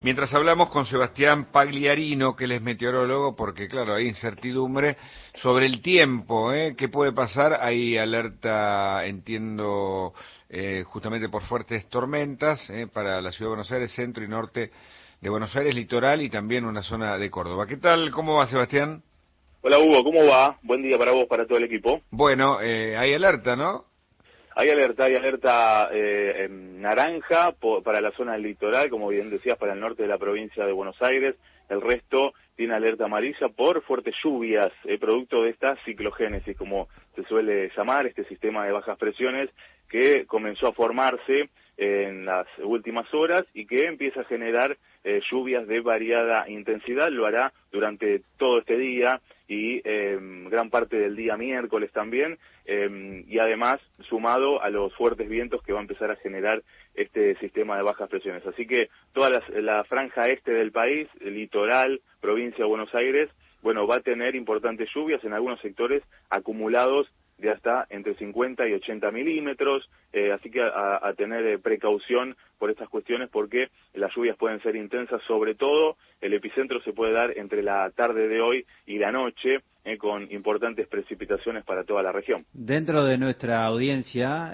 Mientras hablamos con Sebastián Pagliarino, que él es meteorólogo, porque claro, hay incertidumbre sobre el tiempo, ¿qué puede pasar? Hay alerta, entiendo, justamente por fuertes tormentas, para la ciudad de Buenos Aires, centro y norte de Buenos Aires, litoral y también una zona de Córdoba. ¿Qué tal? ¿Cómo va, Sebastián? Hola Hugo, ¿cómo va? Buen día para vos, para todo el equipo. Bueno, hay alerta, ¿no? Hay alerta en naranja para la zona del litoral, como bien decías, para el norte de la provincia de Buenos Aires. El resto tiene alerta amarilla por fuertes lluvias, producto de esta ciclogénesis, como se suele llamar, este sistema de bajas presiones que comenzó a formarse en las últimas horas y que empieza a generar lluvias de variada intensidad. Lo hará durante todo este día y gran parte del día miércoles también, y además sumado a los fuertes vientos que va a empezar a generar este sistema de bajas presiones. Así que toda la franja este del país, el litoral, provincia de Buenos Aires, bueno, va a tener importantes lluvias en algunos sectores acumulados de hasta entre 50 y 80 milímetros, así que a tener precaución por estas cuestiones porque las lluvias pueden ser intensas, sobre todo el epicentro se puede dar entre la tarde de hoy y la noche, con importantes precipitaciones para toda la región. Dentro de nuestra audiencia,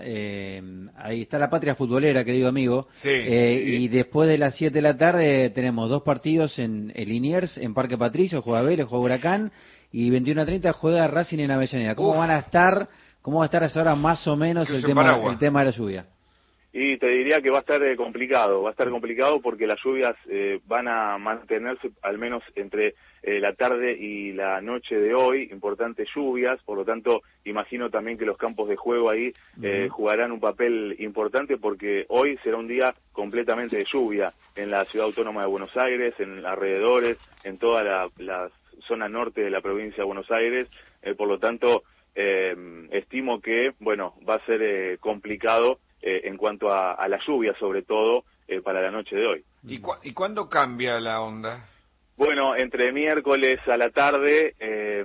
ahí está la Patria Futbolera, querido amigo, Sí. Y después de las 7 de la tarde tenemos dos partidos en el Liniers, en Parque Patricio, juega Vélez, juega Huracán, y 21:30 juega Racing en Avellaneda. ¿Cómo van a estar? ¿Cómo va a estar a esa hora más o menos el tema de la lluvia? Y te diría que va a estar complicado porque las lluvias van a mantenerse al menos entre la tarde y la noche de hoy, importantes lluvias, por lo tanto imagino también que los campos de juego ahí jugarán un papel importante porque hoy será un día completamente de lluvia en la ciudad autónoma de Buenos Aires, en alrededores, en toda la zona norte de la provincia de Buenos Aires, por lo tanto estimo que, bueno, va a ser complicado en cuanto a la lluvia, sobre todo para la noche de hoy. ¿Y cuándo cambia la onda? Bueno, entre miércoles a la tarde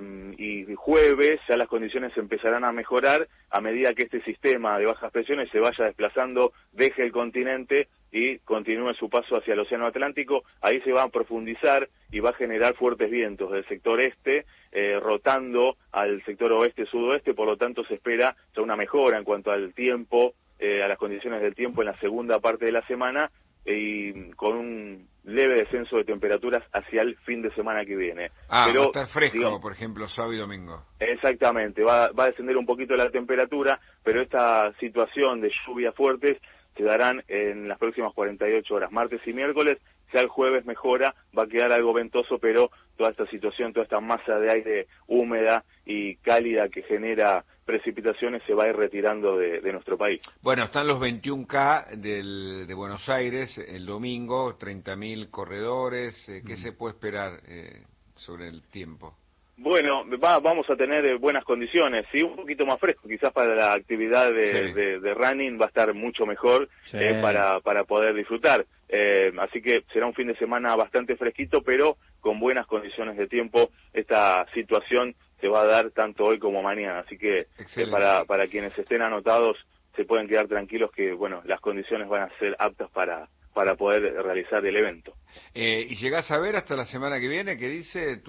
y jueves ya las condiciones empezarán a mejorar a medida que este sistema de bajas presiones se vaya desplazando, deje el continente y continúe su paso hacia el Océano Atlántico. Ahí se va a profundizar y va a generar fuertes vientos del sector este, rotando al sector oeste-sudoeste, por lo tanto se espera ya una mejora en cuanto al tiempo, a las condiciones del tiempo en la segunda parte de la semana y con un leve descenso de temperaturas hacia el fin de semana que viene. Pero, va a estar fresco, digamos, por ejemplo, sábado y domingo. Exactamente, va a descender un poquito la temperatura, pero esta situación de lluvias fuertes se darán en las próximas 48 horas, martes y miércoles. Ya el jueves mejora, va a quedar algo ventoso, pero toda esta situación, toda esta masa de aire húmeda y cálida que genera precipitaciones se va a ir retirando de nuestro país. Bueno, están los 21K de Buenos Aires el domingo, 30.000 corredores. ¿Qué se puede esperar sobre el tiempo? Bueno, vamos a tener buenas condiciones, sí, un poquito más fresco, quizás para la actividad de running va a estar mucho mejor para poder disfrutar. Así que será un fin de semana bastante fresquito, pero con buenas condiciones de tiempo. Esta situación se va a dar tanto hoy como mañana, así que para quienes estén anotados se pueden quedar tranquilos que, bueno, las condiciones van a ser aptas para poder realizar el evento. ¿Y llegás a ver hasta la semana que viene? ¿Qué dice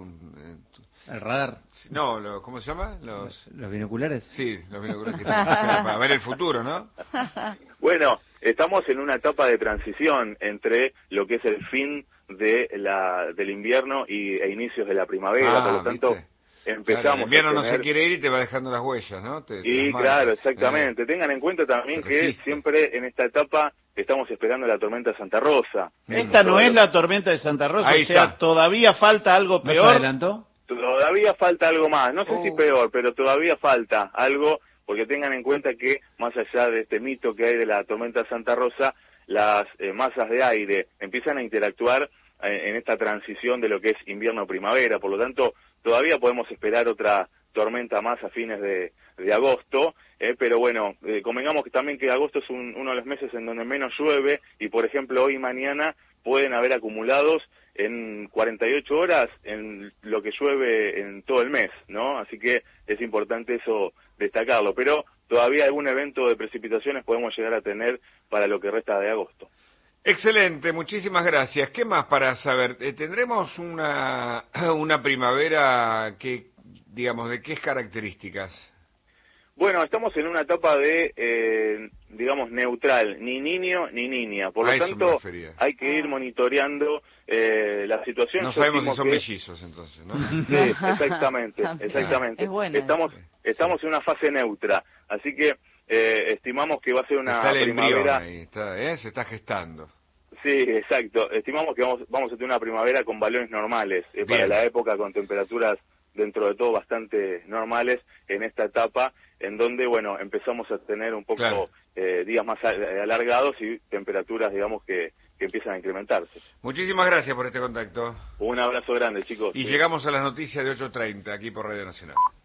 el radar? No, ¿cómo se llama? ¿Los binoculares? Sí, los binoculares que para ver el futuro, ¿no? Bueno, estamos en una etapa de transición entre lo que es el fin del invierno e inicios de la primavera, por lo tanto... ¿viste? Empezamos. Claro, el invierno no se quiere ir y te va dejando las huellas, ¿no? Claro, exactamente. Tengan en cuenta también que siempre en esta etapa estamos esperando la tormenta de Santa Rosa. Esta no es la tormenta de Santa Rosa, Ahí está. Todavía falta algo peor. ¿No se adelantó? Todavía falta algo más, no sé si peor, pero todavía falta algo, porque tengan en cuenta que más allá de este mito que hay de la tormenta de Santa Rosa, las masas de aire empiezan a interactuar en esta transición de lo que es invierno-primavera, por lo tanto todavía podemos esperar otra tormenta más a fines de agosto, pero bueno, convengamos que también que agosto es uno de los meses en donde menos llueve y por ejemplo hoy y mañana pueden haber acumulados en 48 horas en lo que llueve en todo el mes, ¿no? Así que es importante eso destacarlo, pero todavía algún evento de precipitaciones podemos llegar a tener para lo que resta de agosto. Excelente, muchísimas gracias. ¿Qué más para saber? ¿Tendremos una primavera que, digamos, de qué características? Bueno, estamos en una etapa de, digamos, neutral, ni niño ni niña. Por lo tanto, hay que ir monitoreando la situación. No sabemos si son mellizos, entonces, ¿no? Sí, exactamente. Es bueno. Estamos en una fase neutra, así que estimamos que va a ser una está el primavera... ahí, se está gestando. Sí, exacto. Estimamos que vamos a tener una primavera con valores normales para la época, con temperaturas dentro de todo bastante normales en esta etapa, en donde, bueno, empezamos a tener un poco días más alargados y temperaturas, digamos, que empiezan a incrementarse. Muchísimas gracias por este contacto. Un abrazo grande, chicos. Y llegamos a las noticias de 8:30 aquí por Radio Nacional.